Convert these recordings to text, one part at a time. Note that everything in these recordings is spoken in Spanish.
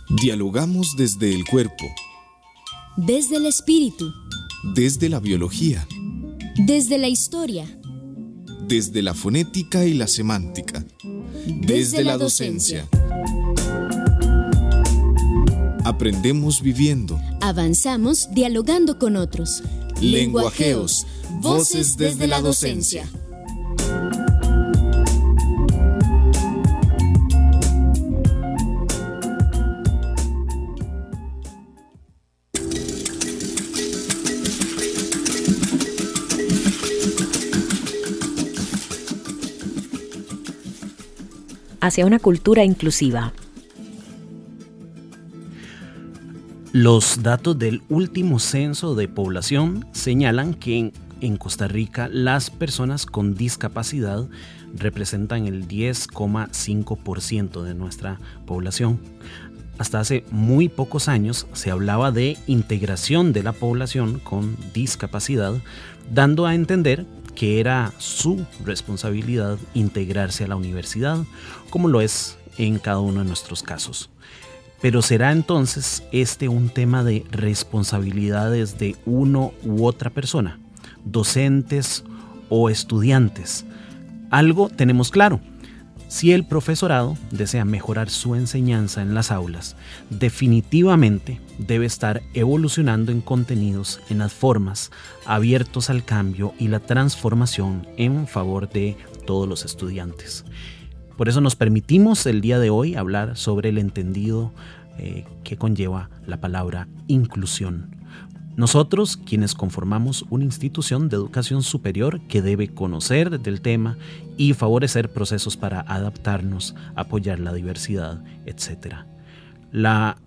Dialogamos desde el cuerpo, desde el espíritu, desde la biología, desde la historia, desde la fonética y la semántica, desde la docencia. Aprendemos viviendo. Avanzamos dialogando con otros. Lenguajeos, voces desde la docencia. Hacia una cultura inclusiva. Los datos del último censo de población señalan que en Costa Rica las personas con discapacidad representan el 10,5% de nuestra población. Hasta hace muy pocos años se hablaba de integración de la población con discapacidad, dando a entender que era su responsabilidad integrarse a la universidad, como lo es en cada uno de nuestros casos. Pero ¿será entonces este un tema de responsabilidades de uno u otra persona, docentes o estudiantes? Algo tenemos claro: si el profesorado desea mejorar su enseñanza en las aulas, definitivamente debe estar evolucionando en contenidos, en las formas, abiertos al cambio y la transformación en favor de todos los estudiantes. Por eso nos permitimos el día de hoy hablar sobre el entendido que conlleva la palabra inclusión. Nosotros, quienes conformamos una institución de educación superior que debe conocer del tema y favorecer procesos para adaptarnos, apoyar la diversidad, etc. La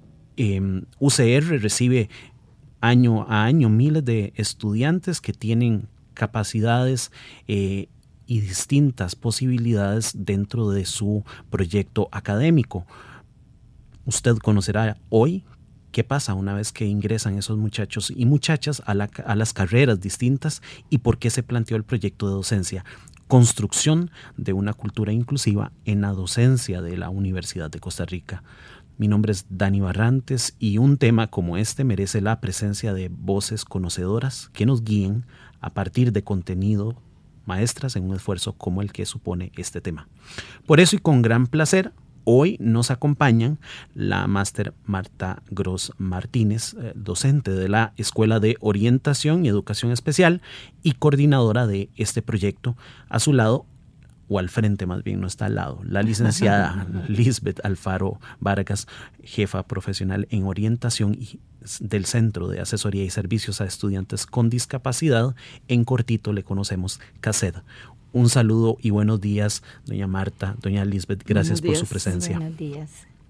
UCR recibe año a año miles de estudiantes que tienen capacidades y distintas posibilidades dentro de su proyecto académico. Usted conocerá hoy qué pasa una vez que ingresan esos muchachos y muchachas a las carreras distintas y por qué se planteó el proyecto de docencia. Construcción de una cultura inclusiva en la docencia de la Universidad de Costa Rica. Mi nombre es Dani Barrantes y un tema como este merece la presencia de voces conocedoras que nos guíen a partir de contenido, maestras en un esfuerzo como el que supone este tema. Por eso y con gran placer, hoy nos acompañan la máster Marta Gross Martínez, docente de la Escuela de Orientación y Educación Especial y coordinadora de este proyecto. A su lado, o al frente más bien, no está al lado, la licenciada Lisbeth Alfaro Vargas, jefa profesional en orientación y del Centro de Asesoría y Servicios a Estudiantes con Discapacidad. En cortito le conocemos CASED. Un saludo y buenos días, doña Marta, doña Lisbeth, gracias por su presencia. Buenos días.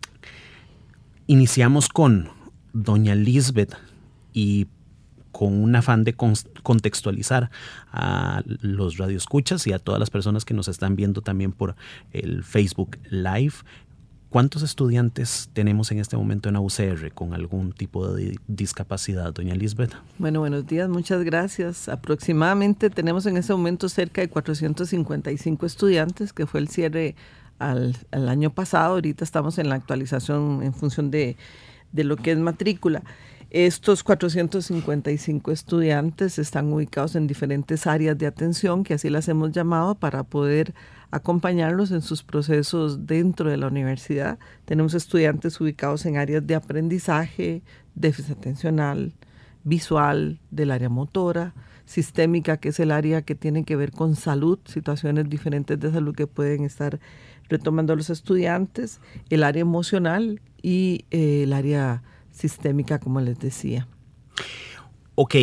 Iniciamos con doña Lisbeth y con un afán de contextualizar a los radioescuchas y a todas las personas que nos están viendo también por el Facebook Live. ¿Cuántos estudiantes tenemos en este momento en la UCR con algún tipo de discapacidad, doña Lisbeth? Bueno, buenos días, muchas gracias. Aproximadamente tenemos en este momento cerca de 455 estudiantes, que fue el cierre al año pasado. Ahorita estamos en la actualización en función de lo que es matrícula. Estos 455 estudiantes están ubicados en diferentes áreas de atención, que así las hemos llamado, para poder acompañarlos en sus procesos dentro de la universidad. Tenemos estudiantes ubicados en áreas de aprendizaje, déficit atencional, visual, del área motora, sistémica, que es el área que tiene que ver con salud, situaciones diferentes de salud que pueden estar retomando los estudiantes, el área emocional y el área sistémica, como les decía. Ok,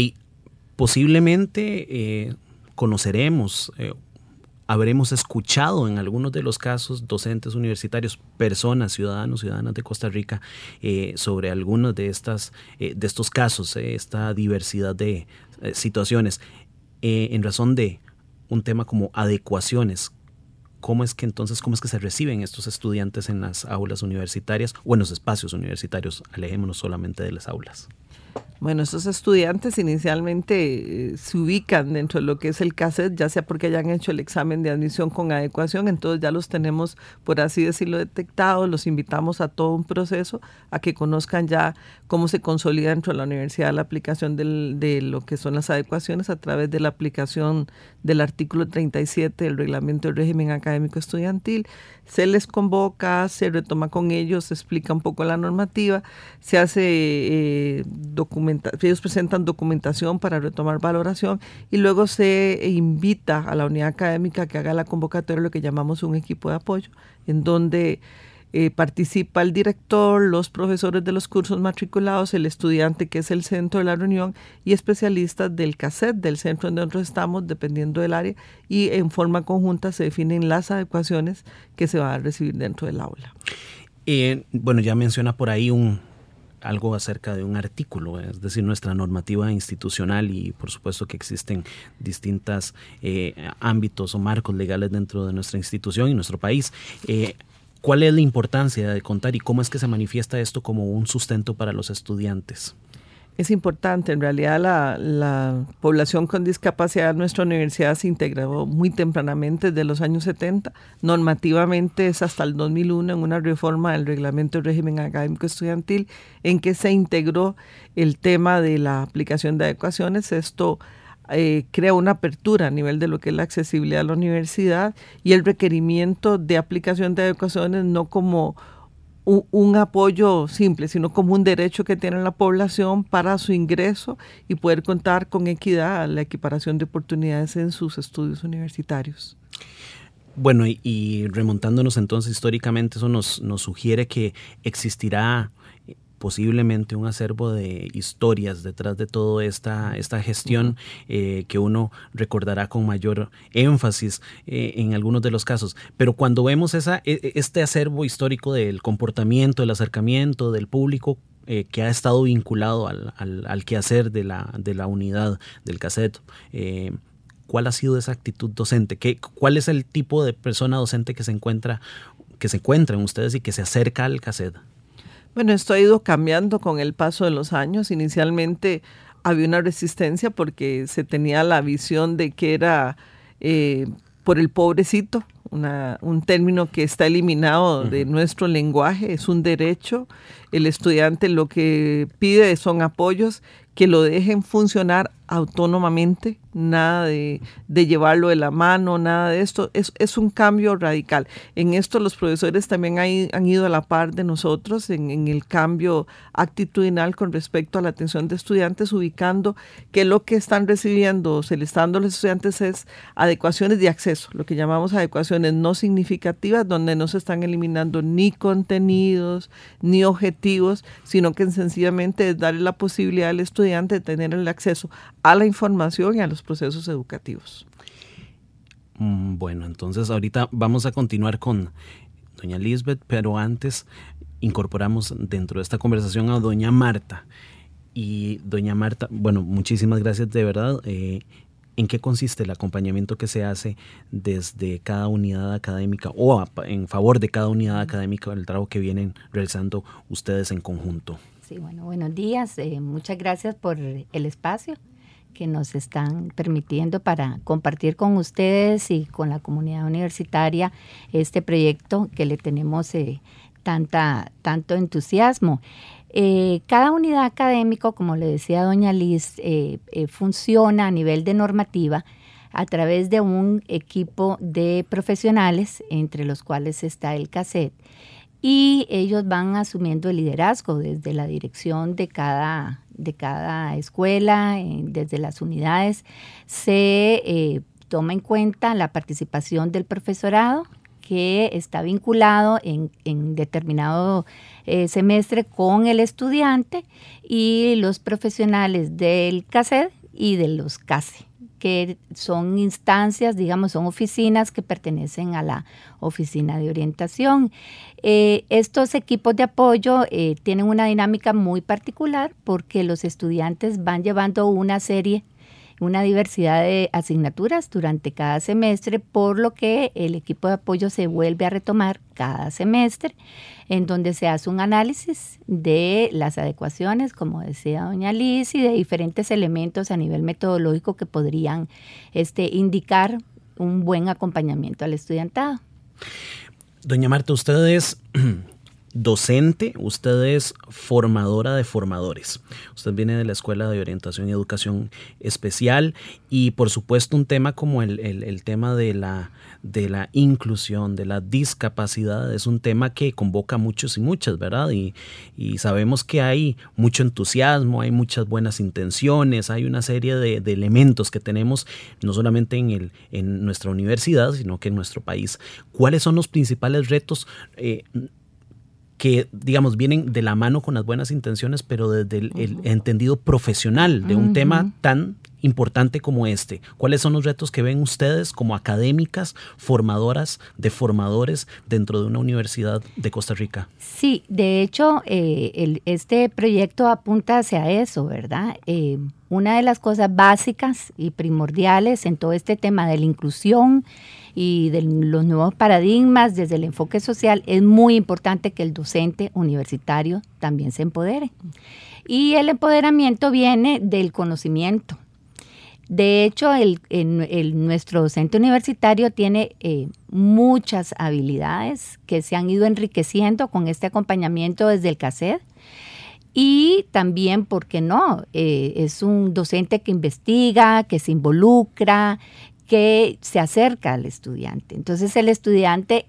posiblemente conoceremos, habremos escuchado en algunos de los casos docentes universitarios, personas, ciudadanas de Costa Rica, sobre algunos de estos casos, esta diversidad de situaciones, en razón de un tema como adecuaciones. ¿Cómo es que se reciben estos estudiantes en las aulas universitarias o en los espacios universitarios? Alejémonos solamente de las aulas. Bueno, estos estudiantes inicialmente se ubican dentro de lo que es el CASET, ya sea porque hayan hecho el examen de admisión con adecuación, entonces ya los tenemos, por así decirlo, detectados, los invitamos a todo un proceso, a que conozcan ya cómo se consolida dentro de la universidad la aplicación de lo que son las adecuaciones a través de la aplicación del artículo 37 del Reglamento del Régimen Académico Estudiantil. Se les convoca, se retoma con ellos, se explica un poco la normativa, se hace ellos presentan documentación para retomar valoración y luego se invita a la unidad académica que haga la convocatoria, lo que llamamos un equipo de apoyo, en donde participa el director, los profesores de los cursos matriculados, el estudiante que es el centro de la reunión y especialistas del CASET, del centro en donde nosotros estamos, dependiendo del área, y en forma conjunta se definen las adecuaciones que se van a recibir dentro del aula. Bueno, ya menciona por ahí algo acerca de un artículo, es decir, nuestra normativa institucional, y por supuesto que existen distintos ámbitos o marcos legales dentro de nuestra institución y nuestro país. ¿Cuál es la importancia de contar y cómo es que se manifiesta esto como un sustento para los estudiantes? Es importante, en realidad la población con discapacidad en nuestra universidad se integró muy tempranamente, desde los años 70, normativamente es hasta el 2001 en una reforma del Reglamento del Régimen Académico Estudiantil en que se integró el tema de la aplicación de adecuaciones. Esto crea una apertura a nivel de lo que es la accesibilidad a la universidad y el requerimiento de aplicación de adecuaciones no como un apoyo simple, sino como un derecho que tiene la población para su ingreso y poder contar con equidad a la equiparación de oportunidades en sus estudios universitarios. Bueno, y remontándonos entonces históricamente, eso nos sugiere que existirá posiblemente un acervo de historias detrás de toda esta gestión que uno recordará con mayor énfasis en algunos de los casos. Pero cuando vemos este acervo histórico del comportamiento, del acercamiento del público que ha estado vinculado al quehacer de la unidad del CASET, ¿cuál ha sido esa actitud docente? ¿Cuál es el tipo de persona docente que se encuentran ustedes y que se acerca al CASET? Bueno, esto ha ido cambiando con el paso de los años. Inicialmente había una resistencia porque se tenía la visión de que era por el pobrecito, un término que está eliminado de nuestro lenguaje, es un derecho. El estudiante lo que pide son apoyos que lo dejen funcionar autónomamente, nada de llevarlo de la mano, nada de esto. Es un cambio radical. En esto los profesores también han ido a la par de nosotros en el cambio actitudinal con respecto a la atención de estudiantes, ubicando que lo que están recibiendo, se le está dando a los estudiantes es adecuaciones de acceso, lo que llamamos adecuaciones no significativas, donde no se están eliminando ni contenidos, ni objetivos, sino que sencillamente es darle la posibilidad al estudiante de tener el acceso a la información y a los procesos educativos. Bueno, entonces ahorita vamos a continuar con doña Lisbeth, pero antes incorporamos dentro de esta conversación a doña Marta. Y doña Marta, bueno, muchísimas gracias de verdad. ¿En qué consiste el acompañamiento que se hace desde cada unidad académica o en favor de cada unidad académica, el trabajo que vienen realizando ustedes en conjunto? Sí, bueno, buenos días. Muchas gracias por el espacio que nos están permitiendo para compartir con ustedes y con la comunidad universitaria este proyecto que le tenemos tanto entusiasmo. Cada unidad académica, como le decía doña Liz, funciona a nivel de normativa a través de un equipo de profesionales, entre los cuales está el CASET, y ellos van asumiendo el liderazgo desde la dirección de cada escuela, desde las unidades. Se toma en cuenta la participación del profesorado, que está vinculado en determinado semestre con el estudiante, y los profesionales del CASET y de los CASE, que son instancias, digamos, son oficinas que pertenecen a la oficina de orientación. Estos equipos de apoyo tienen una dinámica muy particular porque los estudiantes van llevando una serie una diversidad de asignaturas durante cada semestre, por lo que el equipo de apoyo se vuelve a retomar cada semestre, en donde se hace un análisis de las adecuaciones, como decía doña Liz, y de diferentes elementos a nivel metodológico que podrían indicar un buen acompañamiento al estudiantado. Doña Marta, usted es docente, usted es formadora de formadores. Usted viene de la Escuela de Orientación y Educación Especial y por supuesto un tema como el tema de la inclusión, de la discapacidad, es un tema que convoca a muchos y muchas, ¿verdad? Y sabemos que hay mucho entusiasmo, hay muchas buenas intenciones, hay una serie de elementos que tenemos no solamente en nuestra universidad, sino que en nuestro país. ¿Cuáles son los principales retos que, digamos, vienen de la mano con las buenas intenciones, pero desde el entendido profesional de un tema tan importante como este? ¿Cuáles son los retos que ven ustedes como académicas, formadoras de formadores dentro de una universidad de Costa Rica? Sí, de hecho, este proyecto apunta hacia eso, ¿verdad? Una de las cosas básicas y primordiales en todo este tema de la inclusión y de los nuevos paradigmas desde el enfoque social, es muy importante que el docente universitario también se empodere. Y el empoderamiento viene del conocimiento. De hecho, nuestro docente universitario tiene muchas habilidades que se han ido enriqueciendo con este acompañamiento desde el CACED. Y también, ¿por qué no? Es un docente que investiga, que se involucra, que se acerca al estudiante. Entonces el estudiante,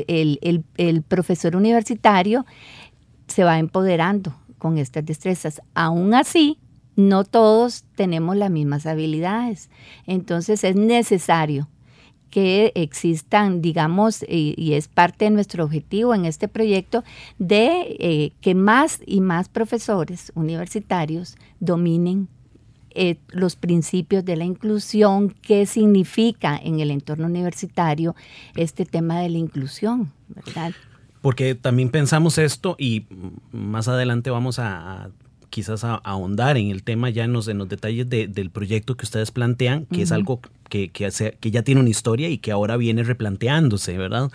el profesor universitario se va empoderando con estas destrezas. Aún así, no todos tenemos las mismas habilidades. Entonces es necesario que existan, digamos, y es parte de nuestro objetivo en este proyecto, de que más y más profesores universitarios dominen los principios de la inclusión, qué significa en el entorno universitario este tema de la inclusión, ¿verdad? Porque también pensamos esto y más adelante vamos a quizás a ahondar en el tema ya en los detalles del proyecto que ustedes plantean, que es algo que ya tiene una historia y que ahora viene replanteándose, ¿verdad?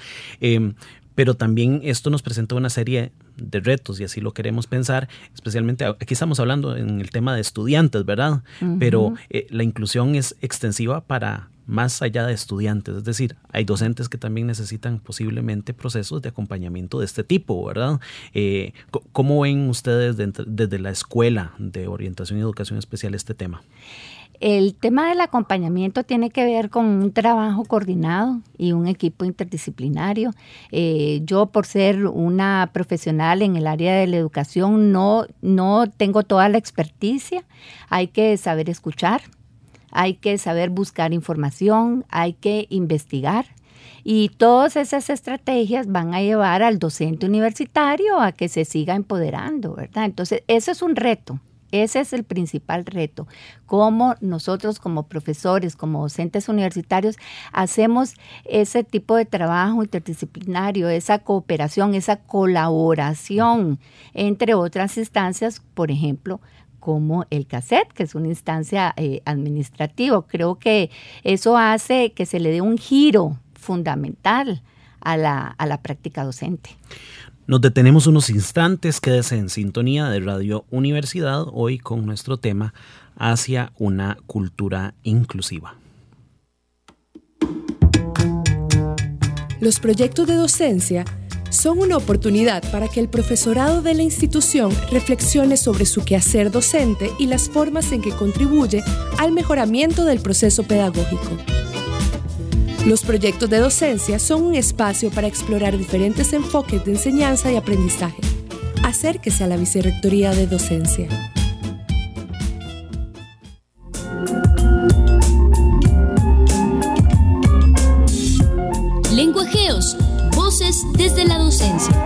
Pero también esto nos presenta una serie de retos y así lo queremos pensar, especialmente aquí estamos hablando en el tema de estudiantes, ¿verdad? Pero la inclusión es extensiva para más allá de estudiantes, es decir, hay docentes que también necesitan posiblemente procesos de acompañamiento de este tipo, ¿verdad? ¿Cómo ven ustedes desde la Escuela de Orientación y Educación Especial este tema? El tema del acompañamiento tiene que ver con un trabajo coordinado y un equipo interdisciplinario. Yo, por ser una profesional en el área de la educación, no tengo toda la experticia. Hay que saber escuchar, hay que saber buscar información, hay que investigar. Y todas esas estrategias van a llevar al docente universitario a que se siga empoderando, ¿verdad? Entonces, eso es un reto. Ese es el principal reto, cómo nosotros como profesores, como docentes universitarios, hacemos ese tipo de trabajo interdisciplinario, esa cooperación, esa colaboración entre otras instancias, por ejemplo, como el CACED, que es una instancia administrativa. Creo que eso hace que se le dé un giro fundamental a la práctica docente. Nos detenemos unos instantes, quédese en sintonía de Radio Universidad, hoy con nuestro tema hacia una cultura inclusiva. Los proyectos de docencia son una oportunidad para que el profesorado de la institución reflexione sobre su quehacer docente y las formas en que contribuye al mejoramiento del proceso pedagógico. Los proyectos de docencia son un espacio para explorar diferentes enfoques de enseñanza y aprendizaje. Acérquese a la Vicerrectoría de Docencia. Lenguajeos, voces desde la docencia.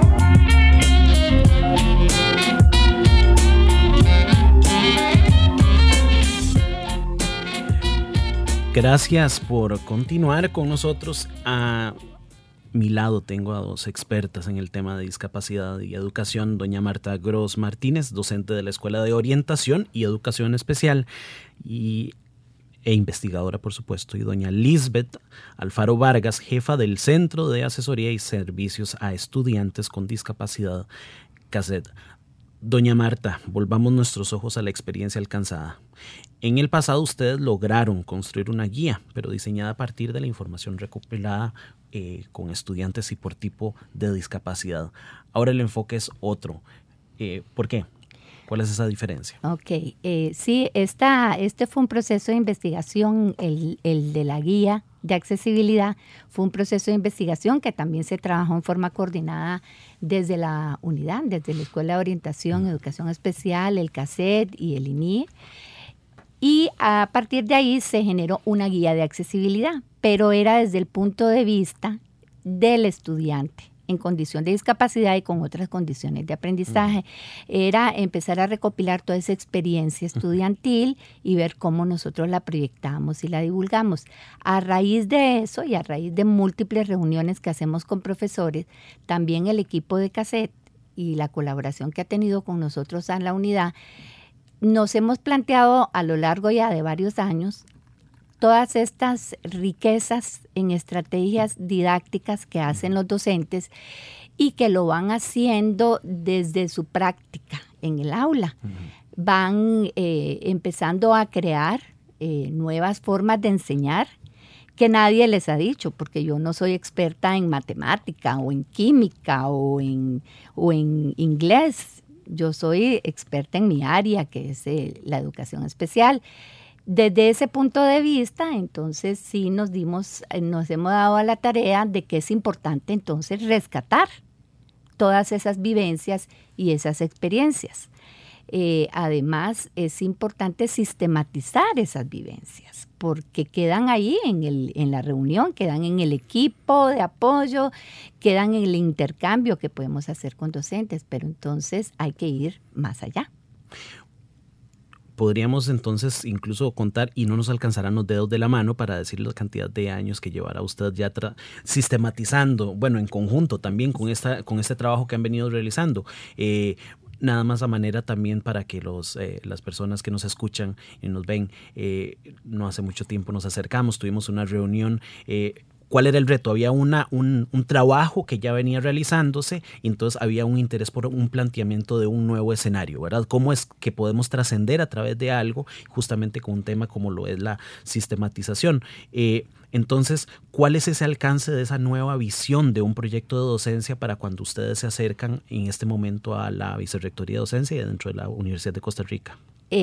Gracias por continuar con nosotros. A mi lado tengo a dos expertas en el tema de discapacidad y educación, doña Marta Gross Martínez, docente de la Escuela de Orientación y Educación Especial, y e investigadora, por supuesto, y doña Lisbeth Alfaro Vargas, jefa del Centro de Asesoría y Servicios a Estudiantes con Discapacidad, CASED. Doña Marta, volvamos nuestros ojos a la experiencia alcanzada. En el pasado ustedes lograron construir una guía, pero diseñada a partir de la información recopilada con estudiantes y por tipo de discapacidad. Ahora el enfoque es otro. ¿Por qué? ¿Cuál es esa diferencia? Ok, sí, este fue un proceso de investigación, el de la guía de accesibilidad, fue un proceso de investigación que también se trabajó en forma coordinada desde la unidad, desde la Escuela de Orientación, Educación Especial, el CASED y el INIE. Y a partir de ahí se generó una guía de accesibilidad, pero era desde el punto de vista del estudiante en condición de discapacidad y con otras condiciones de aprendizaje. Era empezar a recopilar toda esa experiencia estudiantil y ver cómo nosotros la proyectamos y la divulgamos. A raíz de eso y a raíz de múltiples reuniones que hacemos con profesores, también el equipo de CASED y la colaboración que ha tenido con nosotros en la unidad, nos hemos planteado a lo largo ya de varios años todas estas riquezas en estrategias didácticas que hacen los docentes y que lo van haciendo desde su práctica en el aula. Van empezando a crear nuevas formas de enseñar que nadie les ha dicho, porque yo no soy experta en matemática o en química o en inglés. Yo soy experta en mi área, que es la educación especial. Desde ese punto de vista, entonces sí nos hemos dado a la tarea de que es importante entonces rescatar todas esas vivencias y esas experiencias. Además, es importante sistematizar esas vivencias porque quedan ahí en la reunión, quedan en el equipo de apoyo, quedan en el intercambio que podemos hacer con docentes, pero entonces hay que ir más allá. Podríamos entonces incluso contar, y no nos alcanzarán los dedos de la mano para decir la cantidad de años que llevará usted ya sistematizando, bueno, en conjunto también con este trabajo que han venido realizando. Nada más a manera también para que las personas que nos escuchan y nos ven, no hace mucho tiempo nos acercamos, tuvimos una reunión. ¿Cuál era el reto? Había un trabajo que ya venía realizándose y entonces había un interés por un planteamiento de un nuevo escenario, ¿verdad? ¿Cómo es que podemos trascender a través de algo justamente con un tema como lo es la sistematización? Entonces, ¿cuál es ese alcance de esa nueva visión de un proyecto de docencia para cuando ustedes se acercan en este momento a la Vicerrectoría de Docencia y dentro de la Universidad de Costa Rica?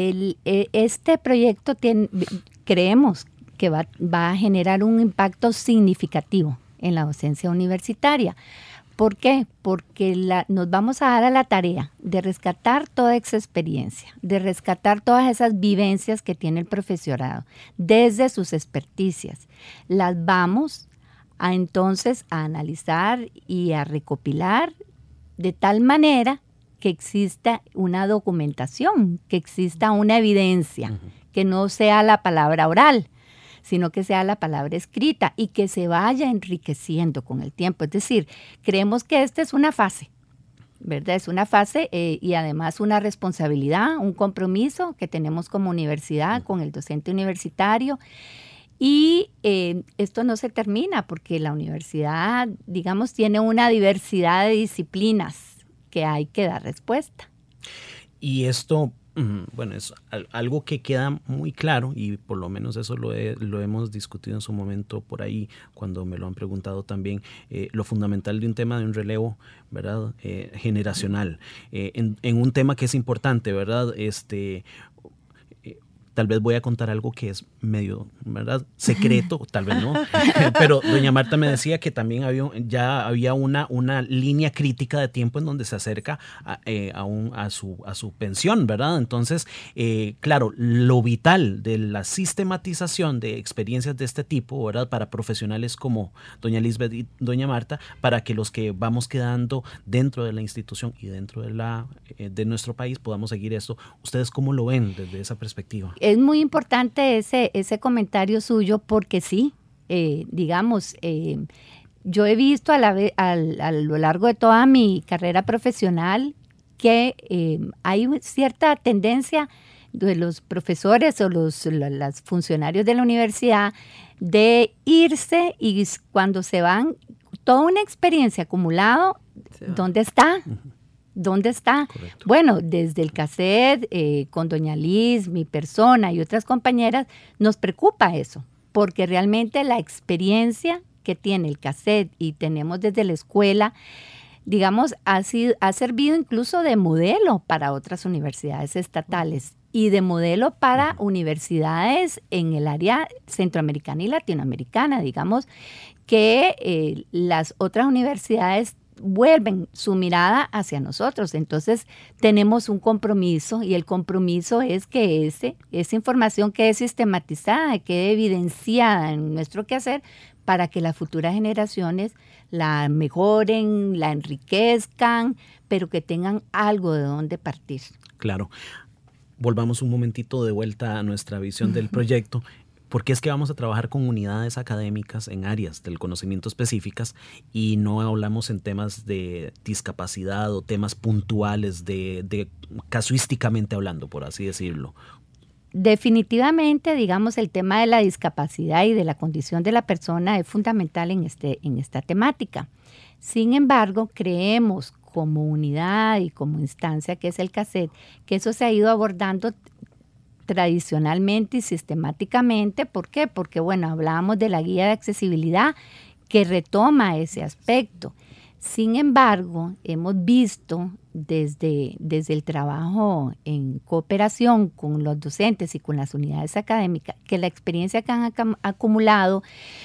Este proyecto creemos que va a generar un impacto significativo en la docencia universitaria. ¿Por qué? Porque nos vamos a dar a la tarea de rescatar toda esa experiencia, de rescatar todas esas vivencias que tiene el profesorado desde sus experticias. Las vamos entonces a analizar y a recopilar de tal manera que exista una documentación, que exista una evidencia, que no sea la palabra oral, sino que sea la palabra escrita y que se vaya enriqueciendo con el tiempo. Es decir, creemos que esta es una fase, ¿verdad? Es una fase y además una responsabilidad, un compromiso que tenemos como universidad con el docente universitario. Y esto no se termina porque la universidad, digamos, tiene una diversidad de disciplinas que hay que dar respuesta. Y esto, bueno, es algo que queda muy claro y por lo menos eso lo hemos discutido en su momento por ahí cuando me lo han preguntado también, lo fundamental de un tema de un relevo, ¿verdad? Generacional, en un tema que es importante, ¿verdad? Tal vez voy a contar algo que es medio, ¿verdad?, secreto, tal vez no, pero doña Marta me decía que también ya había una línea crítica de tiempo en donde se acerca a su pensión, ¿verdad? Entonces, claro, lo vital de la sistematización de experiencias de este tipo, ¿verdad?, para profesionales como doña Lisbeth y doña Marta, para que los que vamos quedando dentro de la institución y dentro de nuestro país podamos seguir esto. ¿Ustedes cómo lo ven desde esa perspectiva? Es muy importante ese comentario suyo porque sí, digamos, yo he visto a lo largo de toda mi carrera profesional que hay cierta tendencia los profesores o los funcionarios de la universidad de irse, y cuando se van, toda una experiencia acumulada, ¿dónde está? ¿Dónde está? Correcto. Bueno, desde el cassette, con doña Liz, mi persona y otras compañeras, nos preocupa eso, porque realmente la experiencia que tiene el cassette y tenemos desde la escuela, digamos, ha servido incluso de modelo para otras universidades estatales y de modelo para universidades en el área centroamericana y latinoamericana, digamos, que las otras universidades vuelven su mirada hacia nosotros. Entonces tenemos un compromiso, y el compromiso es que esa información quede sistematizada, quede evidenciada en nuestro quehacer para que las futuras generaciones la mejoren, la enriquezcan, pero que tengan algo de dónde partir. Claro. Volvamos un momentito de vuelta a nuestra visión del proyecto. Porque es que vamos a trabajar con unidades académicas en áreas del conocimiento específicas y no hablamos en temas de discapacidad o temas puntuales de casuísticamente hablando, por así decirlo. Definitivamente, digamos, el tema de la discapacidad y de la condición de la persona es fundamental en esta temática. Sin embargo, creemos como unidad y como instancia que es el cassette, que eso se ha ido abordando tradicionalmente y sistemáticamente. ¿Por qué? Porque, bueno, hablábamos de la guía de accesibilidad que retoma ese aspecto. Sin embargo, hemos visto desde el trabajo en cooperación con los docentes y con las unidades académicas que la experiencia que han acumulado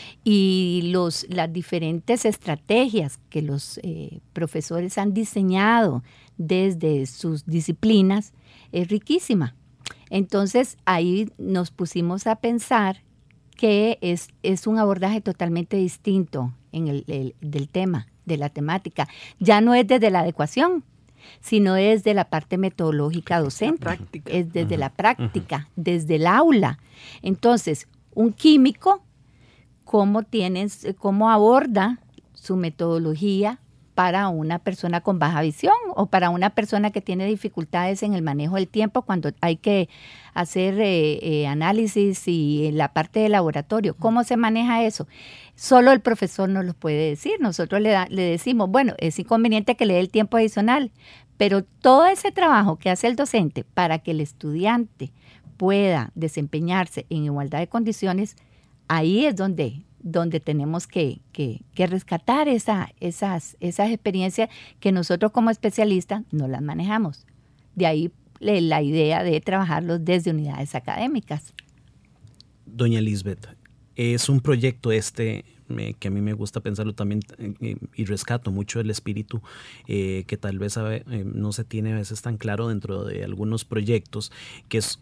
y las diferentes estrategias que los profesores han diseñado desde sus disciplinas es riquísima. Entonces, ahí nos pusimos a pensar que es un abordaje totalmente distinto del tema, de la temática. Ya no es desde la adecuación, sino desde la parte metodológica docente. Es desde la práctica, desde el aula. Entonces, un químico, ¿cómo aborda su metodología para una persona con baja visión o para una persona que tiene dificultades en el manejo del tiempo cuando hay que hacer análisis y la parte de laboratorio? ¿Cómo se maneja eso? Solo el profesor nos lo puede decir. Nosotros le decimos, bueno, es inconveniente que le dé el tiempo adicional, pero todo ese trabajo que hace el docente para que el estudiante pueda desempeñarse en igualdad de condiciones, ahí es donde tenemos que rescatar esas experiencias que nosotros como especialistas no las manejamos. De ahí la idea de trabajarlos desde unidades académicas. Doña Lisbeth, es un proyecto que a mí me gusta pensarlo también y rescato mucho el espíritu que tal vez no se tiene a veces tan claro dentro de algunos proyectos, que es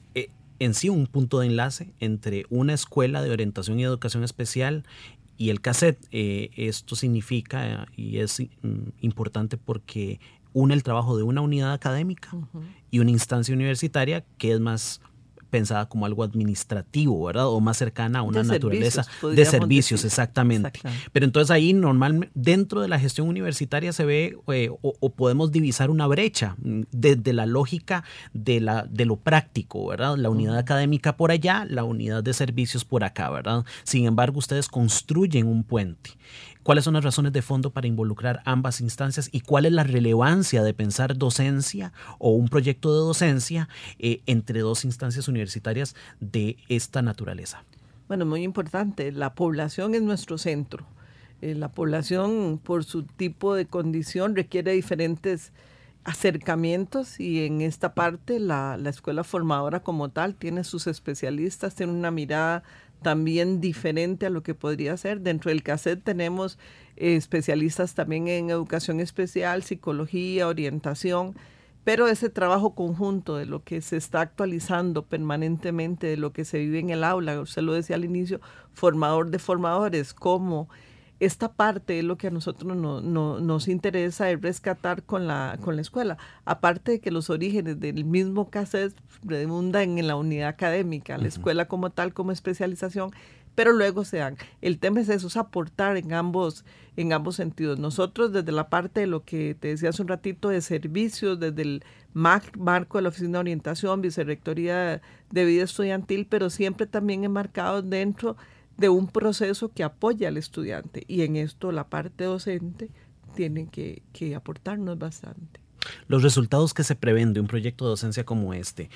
en sí un punto de enlace entre una escuela de orientación y educación especial y el cassette. Esto significa y es importante porque une el trabajo de una unidad académica y una instancia universitaria que es más pensada como algo administrativo, ¿verdad? O más cercana a una naturaleza de servicios, exactamente. Pero entonces ahí normalmente dentro de la gestión universitaria se ve o podemos divisar una brecha desde la lógica de lo práctico, ¿verdad? La unidad académica por allá, la unidad de servicios por acá, ¿verdad? Sin embargo, ustedes construyen un puente. ¿Cuáles son las razones de fondo para involucrar ambas instancias y cuál es la relevancia de pensar docencia o un proyecto de docencia entre dos instancias universitarias de esta naturaleza? Bueno, muy importante. La población es nuestro centro. La población, por su tipo de condición, requiere diferentes acercamientos y en esta parte la escuela formadora como tal tiene sus especialistas, tiene una mirada también diferente a lo que podría ser. Dentro del cassette tenemos especialistas también en educación especial, psicología, orientación, pero ese trabajo conjunto de lo que se está actualizando permanentemente, de lo que se vive en el aula, usted lo decía al inicio, formador de formadores, cómo esta parte es lo que a nosotros nos interesa es rescatar con la escuela. Aparte de que los orígenes del mismo cassette redundan en la unidad académica, la escuela como tal, como especialización, pero luego se dan. El tema es eso, es aportar en ambos sentidos. Nosotros desde la parte de lo que te decía hace un ratito de servicios, desde el marco de la Oficina de Orientación, Vicerrectoría de Vida Estudiantil, pero siempre también enmarcados dentro de un proceso que apoya al estudiante, y en esto la parte docente tiene que aportarnos bastante. Los resultados que se prevén de un proyecto de docencia como este,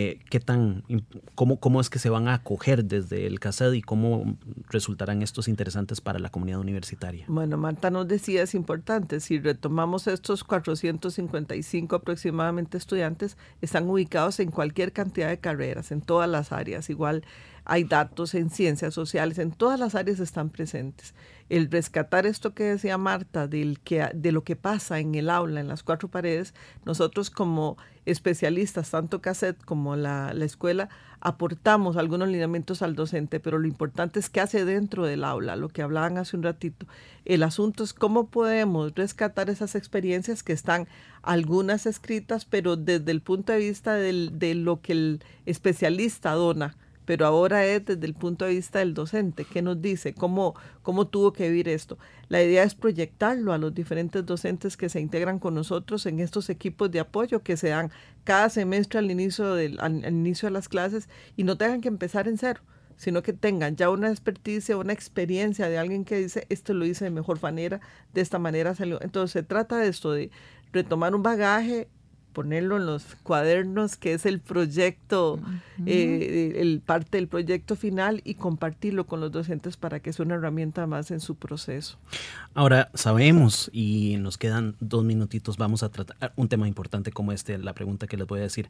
¿cómo es que se van a acoger desde el CACED y cómo resultarán estos interesantes para la comunidad universitaria? Bueno, Marta nos decía, es importante, si retomamos estos 455 aproximadamente estudiantes, están ubicados en cualquier cantidad de carreras, en todas las áreas, igual hay datos en ciencias sociales, en todas las áreas están presentes. El rescatar esto que decía Marta, de lo que pasa en el aula, en las cuatro paredes, nosotros como especialistas, tanto CACED como la escuela, aportamos algunos lineamientos al docente, pero lo importante es qué hace dentro del aula, lo que hablaban hace un ratito. El asunto es cómo podemos rescatar esas experiencias que están algunas escritas, pero desde el punto de vista de lo que el especialista dona, pero ahora es desde el punto de vista del docente, ¿qué nos dice? ¿Cómo tuvo que vivir esto? La idea es proyectarlo a los diferentes docentes que se integran con nosotros en estos equipos de apoyo que se dan cada semestre al inicio de las clases, y no tengan que empezar en cero, sino que tengan ya una experticia, una experiencia de alguien que dice, esto lo hice de mejor manera, de esta manera salió. Entonces se trata de esto, de retomar un bagaje, ponerlo en los cuadernos, que es el proyecto, el parte del proyecto final, y compartirlo con los docentes para que sea una herramienta más en su proceso. Ahora, sabemos, y nos quedan 2 minutitos, vamos a tratar un tema importante como la pregunta que les voy a decir.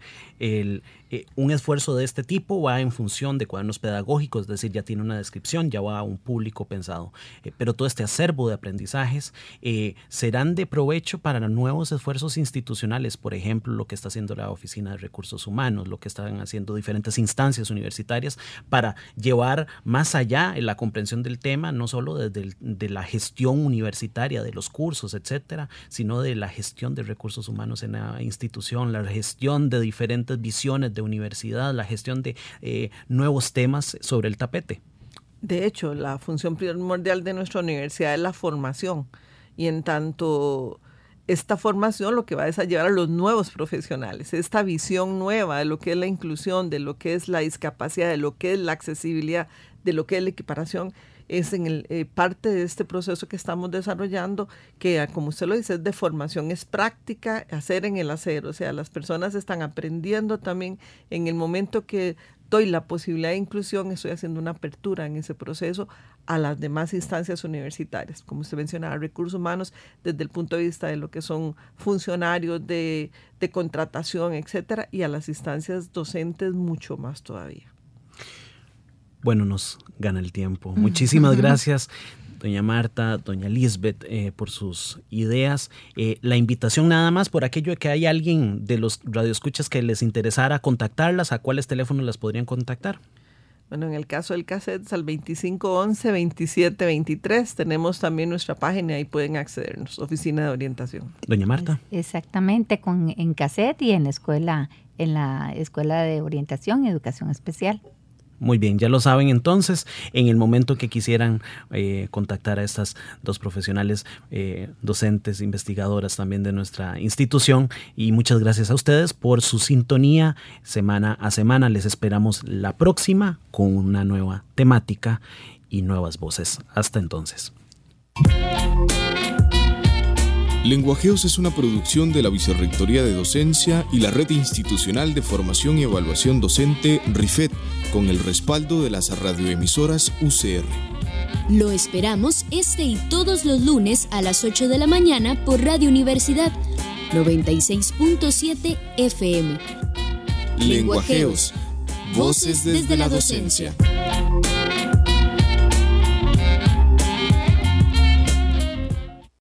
Un esfuerzo de este tipo va en función de cuadernos pedagógicos, es decir, ya tiene una descripción, ya va a un público pensado, pero todo este acervo de aprendizajes serán de provecho para nuevos esfuerzos institucionales, por ejemplo, lo que está haciendo la Oficina de Recursos Humanos, lo que están haciendo diferentes instancias universitarias para llevar más allá en la comprensión del tema, no solo desde de la gestión universitaria de los cursos, etcétera, sino de la gestión de recursos humanos en la institución, la gestión de diferentes visiones de universidad, la gestión de nuevos temas sobre el tapete. De hecho, la función primordial de nuestra universidad es la formación, y en tanto esta formación lo que va es a llevar a los nuevos profesionales, esta visión nueva de lo que es la inclusión, de lo que es la discapacidad, de lo que es la accesibilidad, de lo que es la equiparación, es parte de este proceso que estamos desarrollando, que como usted lo dice, es de formación, es práctica, hacer en el hacer, o sea, las personas están aprendiendo también en el momento que doy la posibilidad de inclusión, estoy haciendo una apertura en ese proceso a las demás instancias universitarias, como usted mencionaba, recursos humanos desde el punto de vista de lo que son funcionarios de contratación, etcétera, y a las instancias docentes mucho más todavía. Bueno, nos gana el tiempo. Muchísimas gracias, doña Marta, doña Lisbeth, por sus ideas. La invitación nada más, por aquello de que hay alguien de los radioescuchas que les interesara contactarlas, ¿a cuáles teléfonos las podrían contactar? Bueno, en el caso del CACED es al 2511-2723. Tenemos también nuestra página, ahí pueden accedernos, Oficina de Orientación. Doña Marta. Exactamente, en CACED y en la Escuela de Orientación y Educación Especial. Muy bien, ya lo saben entonces, en el momento que quisieran contactar a estas dos profesionales docentes, investigadoras también de nuestra institución, y muchas gracias a ustedes por su sintonía semana a semana. Les esperamos la próxima con una nueva temática y nuevas voces. Hasta entonces. Lenguajeos es una producción de la Vicerrectoría de Docencia y la Red Institucional de Formación y Evaluación Docente RIFED, con el respaldo de las radioemisoras UCR. Lo esperamos este y todos los lunes a las 8 de la mañana por Radio Universidad 96.7 FM. Lenguajeos, voces desde la docencia.